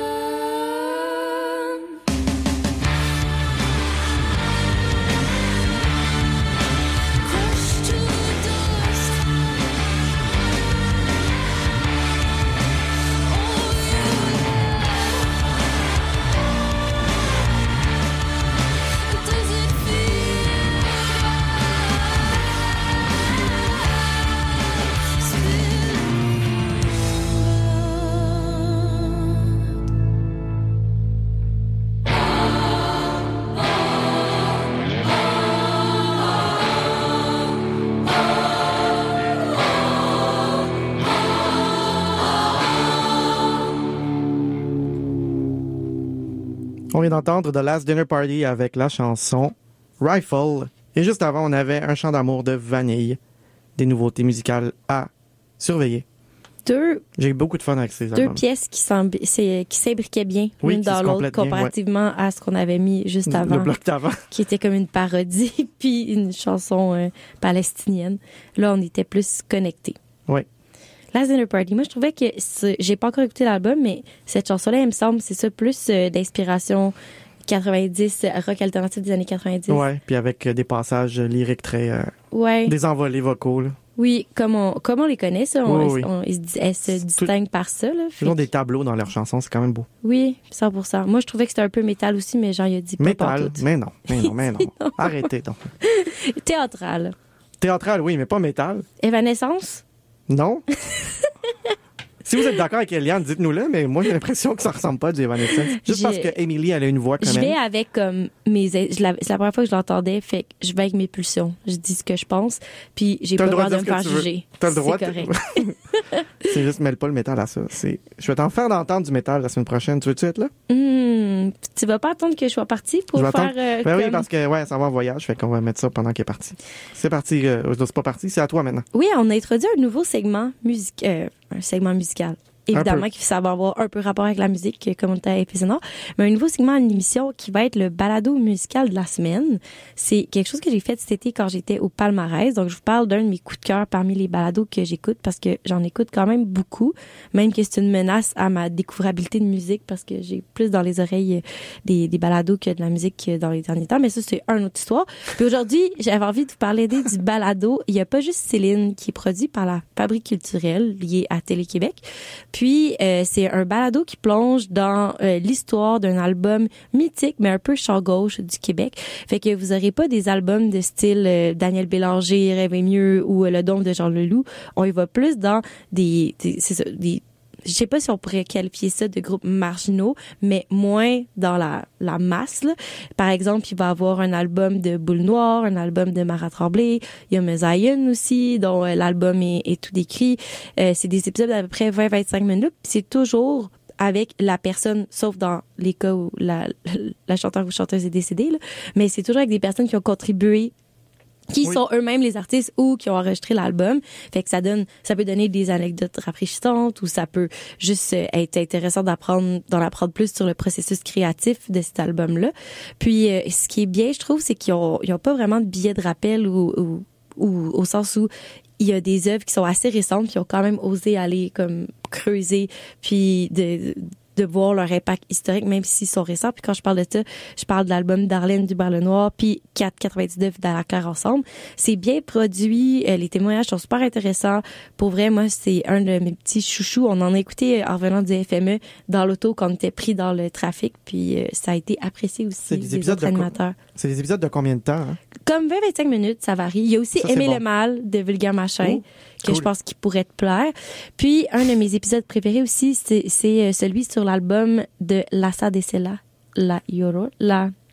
On vient d'entendre The Last Dinner Party avec la chanson Rifle. Et juste avant, on avait Un chant d'amour de Vanille. Des nouveautés musicales à surveiller.
Deux,
J'ai eu beaucoup de fun avec ces
deux
albums.
pièces qui, s'embri- c'est- qui s'imbriquaient bien
Oui,
l'une
qui se
dans l'autre
complètent bien,
comparativement à ce qu'on avait mis juste avant.
Le bloc d'avant.
Qui était comme une parodie puis une chanson euh, palestinienne. Là, on était plus connectés.
Oui.
Last Dinner Party, moi, je trouvais que c'est- j'ai pas encore écouté l'album, mais cette chanson-là, il me semble, c'est ça, plus euh, d'inspiration quatre-vingt-dix, rock alternatif des années quatre-vingt-dix.
Ouais, puis avec euh, des passages lyriques très euh,
Ouais.
des envolées vocaux. Là.
Oui, comme on, comme on les connaît, ça, on,
Oui, oui.
on- ils se di- elles se distinguent par ça. Là, fait
Ils ont
que-
des tableaux dans leurs chansons, c'est quand même beau.
Oui, cent pour cent. Moi, je trouvais que c'était un peu métal aussi, mais genre, il a dit pas
Métal,
pantoute.
mais non, mais non, mais non. Arrêtez donc.
Théâtral.
Théâtral, oui, mais pas métal.
Evanescence?
Non? Si vous êtes d'accord avec Eliane, dites-nous-le, mais moi, j'ai l'impression que ça ressemble pas à du Evanescence. Juste
J'ai-
parce que Emily, elle a une voix quand
Je
même.
vais avec comme mes. je la- C'est la première fois que je l'entendais, fait que je vais avec mes pulsions. Je dis ce que je pense, puis j'ai
T'as
pas
le droit
peur
de
de
dire
me
ce
faire
que tu veux.
juger.
T'as le droit
C'est
de-
correct.
C'est juste, mêle pas le métal à ça. C'est... Je vais t'en faire d'entendre du métal la semaine prochaine. Tu veux-tu être là?
Hum, tu vas pas attendre que je sois partie pour
Je vais
faire.
attendre.
euh,
Ben oui,
comme-
parce que, ouais, ça va en voyage, fait qu'on va mettre ça pendant qu'elle est partie. C'est parti. Euh, c'est pas parti, c'est à toi maintenant.
Oui, on a introduit un nouveau segment music... euh, un segment musical. Évidemment, qui ça va avoir un peu rapport avec la musique, euh, comme on était à Épée Sonore. Mais un nouveau segment à une émission qui va être le balado musical de la semaine. C'est quelque chose que j'ai fait cet été quand j'étais au palmarès. Donc, je vous parle d'un de mes coups de cœur parmi les balados que j'écoute parce que j'en écoute quand même beaucoup. Même que c'est une menace à ma découvrabilité de musique parce que j'ai plus dans les oreilles euh, des, des balados que de la musique euh, dans les derniers temps. Mais ça, c'est une autre histoire. Puis aujourd'hui, j'avais envie de vous parler des- du balado. Il y a pas juste Céline qui est produit par la Fabrique culturelle liée à Télé-Québec. Puis, euh, c'est un balado qui plonge dans euh, l'histoire d'un album mythique, mais un peu champ gauche du Québec. Fait que vous aurez pas des albums de style euh, Daniel Bélanger, Rêver mieux ou euh, Le Dôme de Jean Leloup. On y va plus dans des, des c'est ça, des je sais pas si on pourrait qualifier ça de groupes marginaux, mais moins dans la, la masse, là. Par exemple, il va y avoir un album de Boule Noire, un album de Marat Tremblay. Il y a Mesaïen aussi, dont euh, l'album est, est tout décrit. Euh, c'est des épisodes d'à peu près vingt à vingt-cinq minutes. Puis c'est toujours avec la personne, sauf dans les cas où la, la chanteur ou chanteuse est décédée, là. Mais c'est toujours avec des personnes qui ont contribué, qui
Oui.
sont eux-mêmes les artistes ou qui ont enregistré l'album. Fait que ça donne, ça peut donner des anecdotes rafraîchissantes ou ça peut juste euh, être intéressant d'apprendre, d'en apprendre plus sur le processus créatif de cet album-là. Puis, euh, ce qui est bien, je trouve, c'est qu'ils ont, ils ont pas vraiment de billets de rappel ou, ou, ou au sens où il y a des œuvres qui sont assez récentes qui ont quand même osé aller comme creuser puis de, de voir leur impact historique, même s'ils sont récents. Puis quand je parle de ça, je parle de l'album d'Arlène Dubert-Lenoir puis quatre quatre-vingt-dix-neuf d'Ala Claire ensemble. C'est bien produit, euh, les témoignages sont super intéressants. Pour vrai, moi, c'est un de mes petits chouchous. On en a écouté euh, en revenant du F M E dans l'auto quand on était pris dans le trafic, puis euh, ça a été apprécié aussi
C'est des
des
épisodes
autres
de co-
animateurs.
C'est des épisodes de combien de temps? Hein?
Comme vingt à vingt-cinq minutes, ça varie. Il y a aussi
Ça, c'est
Aimer
bon.
le mal de Vulgaire Machin,
Oh,
que
cool.
je pense qu'il pourrait te plaire. Puis, un de mes épisodes préférés aussi, c'est, c'est euh, celui sur l'album de Lassa de Sela, La Yoro, La...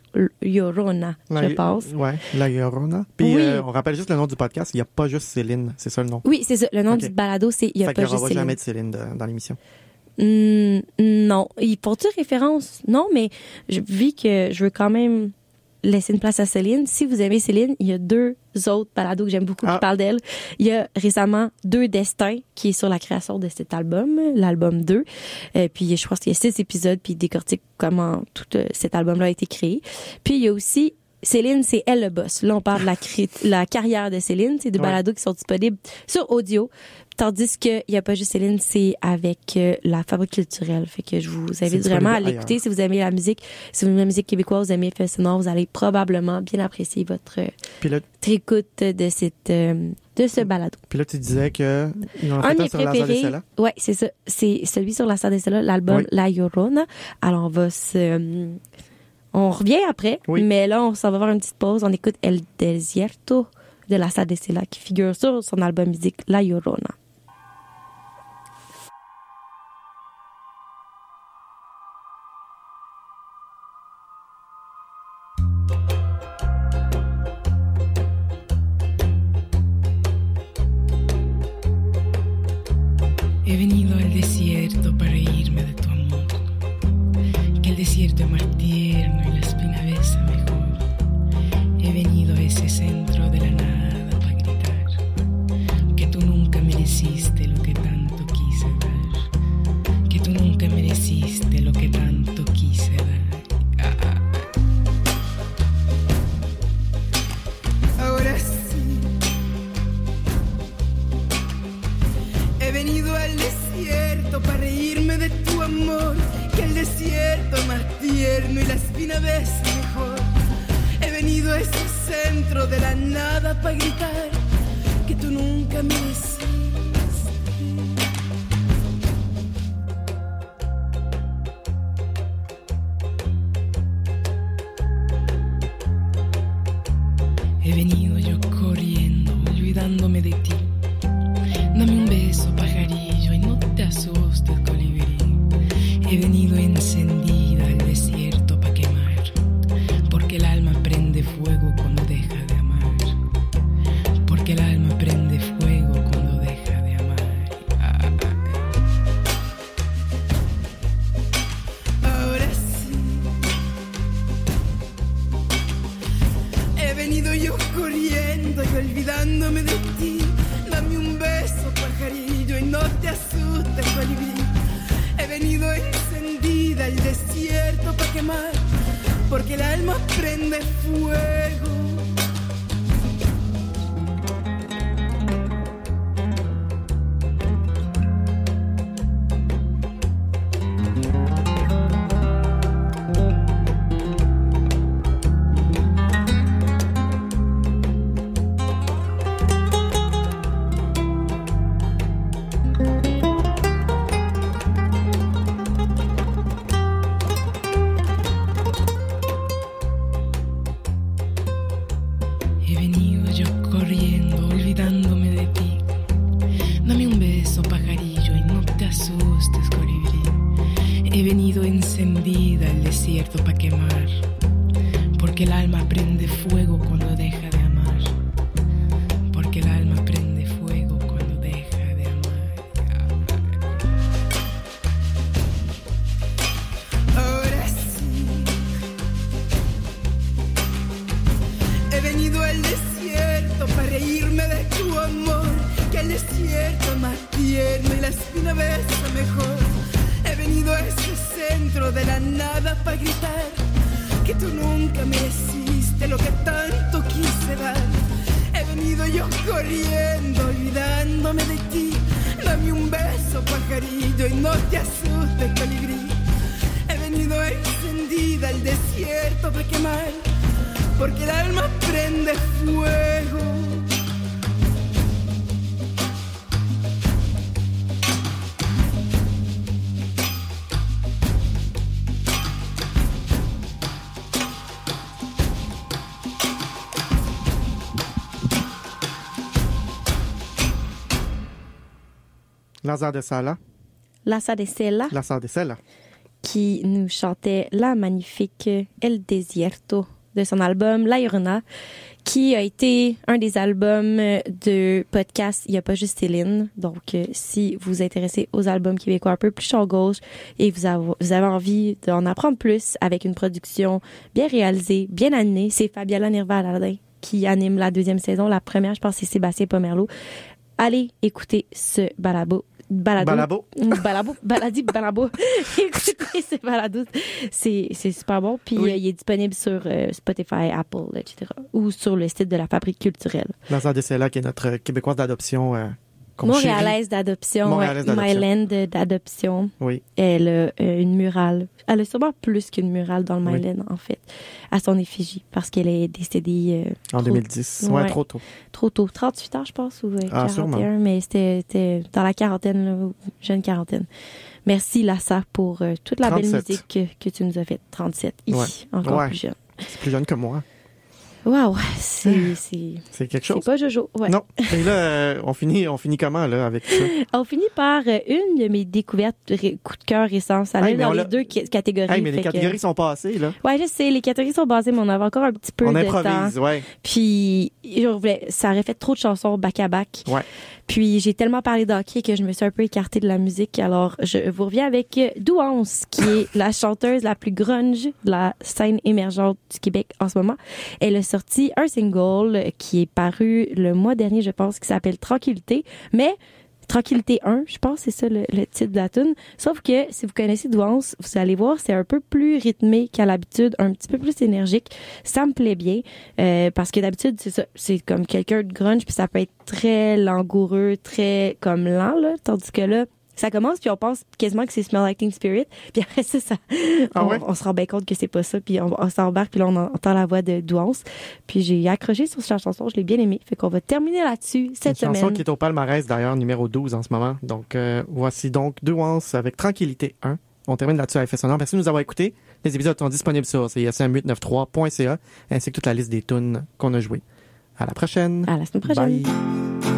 Llorona,
La-
je pense.
Ouais, La Llorona. Puis
Oui.
euh, on rappelle juste le nom du podcast. Il n'y a pas juste Céline. C'est ça le nom.
Oui, c'est ça. Le nom
Ok.
du balado, c'est Il n'y a
Fait
pas
qu'il n'y
juste
aura
Céline.
jamais de Céline de- dans l'émission.
Hmm, non. Ils font-tu référence? Non, mais je, vu que je veux quand même laisser une place à Céline, si vous aimez Céline, il y a deux autres balados que j'aime beaucoup
Ah.
qui parlent d'elle. Il y a récemment Deux Destins qui est sur la création de cet album, l'album deux. Euh, puis je pense qu'il y a six épisodes, puis il décortique comment tout euh, cet album-là a été créé. Puis il y a aussi Céline, c'est elle le boss. Là, on parle de la, cré- la carrière de Céline. C'est des
Ouais.
balados qui sont disponibles sur audio. Tandis qu'il n'y a pas juste Céline, c'est avec euh, la Fabrique culturelle. Fait que je vous invite
C'est
vraiment à
disponible
l'écouter.
ailleurs.
Si vous aimez la musique, si vous aimez la musique québécoise, vous aimez Effet sonore, vous allez probablement bien apprécier votre, euh,
Puis là,
votre écoute de cette euh, de ce balado.
puis là, tu disais que ils ont
Un de
fait un
mes
sur Lazare
préférés,
Dessela.
ouais, c'est ça. C'est celui sur la Lazare Dessela, l'album
Oui.
La Llorona. Alors, on va se... euh, on revient après,
Oui.
mais là, on s'en va faire une petite pause. On écoute El Desierto de la Lazare Dessela qui figure sur son album musique La Llorona.
He venido al desierto para reírme de tu amor, que el desierto es más tierno y la espina besa mejor. He venido a ese centro de la nada para gritar que tú nunca mereciste lo que tanto quise dar, que tú nunca mereciste lo que tanto quise dar. Ah, ah. Ahora sí. He venido al desierto para reírme de tu amor, que el desierto es más tierno y la espina besa mejor. He venido a ese centro de la nada para gritar que tú nunca mereciste. He venido yo corriendo, olvidándome de ti. Dame un beso, pajarillo, y no te asustes, colibrí. He venido encendida al desierto pa' quemar, porque el alma prende fuego cuando deja de amar. Porque el alma prende fuego cuando deja de amar. Ah, ah. Ahora sí. He venido yo corriendo y olvidándome de ti. Dame un beso, pajarillo, y no te asustes, colibrí. He venido encendida al desierto para quemar, porque el alma prende fuego. He venido yo corriendo, olvidándome de ti. Dame un beso, pajarillo, y no te asustes, colibrí. He venido encendida al desierto para quemar, porque el alma prende fuego cuando deja de amar. Porque el alma prende fuego cuando deja de amar. Ahora sí. He venido al desierto para reírme de tu amor, que el desierto es más tierno y la espina besa mejor. He venido a ese centro de la nada para gritar que tú nunca mereciste lo que tanto quise dar. He venido yo corriendo, olvidándome de ti. Dame un beso, pajarillo, y no te asustes, colibrí. He venido encendida al desierto para quemar, porque el alma prende fuego.
Lazare Dessela.
Lazare Dessela.
Lazare Dessela.
qui nous chantait la magnifique El Desierto de son album La Llorona, qui a été un des albums de podcast Il n'y a pas juste Céline. Donc, euh, si vous vous intéressez aux albums québécois un peu plus champ gauche et vous avez, vous avez envie d'en apprendre plus avec une production bien réalisée, bien animée, c'est Fabiola Nirval-Aladin qui anime la deuxième saison. La première, je pense, c'est Sébastien Pomerleau. Allez écouter ce balado. Balado.
Balabo.
Balabo. Baladi, balabo. Écoutez ce balado. C'est, c'est super bon. Puis
Oui.
euh, il est disponible sur euh, Spotify, Apple, et cetera. Ou sur le site de la Fabrique culturelle.
Vincent Dessela, qui est notre Québécoise d'adoption. Euh, qu'on chérit.
Montréalaise d'adoption.
Montréalaise
ouais,
d'adoption.
Myland d'adoption.
Oui.
Elle a euh, une murale. Elle a sûrement plus qu'une murale dans le
Oui.
Myland, en fait, à son effigie, parce qu'elle est décédée euh,
En
trop,
deux mille dix. Ouais,
Ouais.
trop tôt.
trop tôt. trente-huit ans, je pense, ou euh,
Ah,
quarante et un,
sûrement.
mais c'était, c'était dans la quarantaine, là, ou jeune quarantaine. Merci, Lassa, pour euh, toute la belle
trente-sept.
musique que, que tu nous as faite. trente-sept. Hi,
Ouais.
encore
Ouais.
plus jeune.
C'est plus jeune que moi.
Waouh, c'est, c'est,
C'est quelque
c'est
chose.
pas Jojo. Ouais.
Non. Et là, euh, on finit, on finit comment, là, avec ça?
On finit par euh, une de mes découvertes ré- coup de cœur récents. Ça
Hey,
allait
mais
dans
on
les
l'a-
deux qui- catégories.
Hey, mais les
fait que-
catégories sont passées, là.
Ouais, je sais, les catégories sont basées, mais on avait encore un petit peu
On
de temps.
improvise, ouais.
Puis, je voulais- ça aurait fait trop de chansons back-à-back.
Ouais.
Puis, j'ai tellement parlé d'hockey que je me suis un peu écartée de la musique. Alors, je vous reviens avec euh, Douance, qui est la chanteuse la plus grunge de la scène émergente du Québec en ce moment. Elle a sorti un single qui est paru le mois dernier, je pense, qui s'appelle Tranquillité. Mais Tranquillité un, je pense, c'est ça le, le titre de la tune. Sauf que si vous connaissez Douance, vous allez voir, c'est un peu plus rythmé qu'à l'habitude, un petit peu plus énergique. Ça me plaît bien euh, parce que d'habitude, c'est ça, c'est comme quelqu'un de grunge, puis ça peut être très langoureux, très comme lent, là, tandis que là, ça commence, puis on pense quasiment que c'est Smell Like Teen Spirit, puis après ça, ça
Ah
on,
ouais?
on se rend bien compte que c'est pas ça, puis on, on s'embarque, puis là, on entend la voix de Douance. Puis j'ai accroché sur cette chanson, je l'ai bien aimée. Fait qu'on va terminer là-dessus cette
Une chanson
semaine.
qui est au palmarès, d'ailleurs, numéro douze en ce moment. Donc, euh, voici donc Douance avec Tranquillité un. On termine là-dessus à Effet sonore. Merci de nous avoir écoutés. Les épisodes sont disponibles sur c s m huit cent quatre-vingt-treize point c a ainsi que toute la liste des tunes qu'on a jouées. À la prochaine.
À la semaine prochaine.
Bye.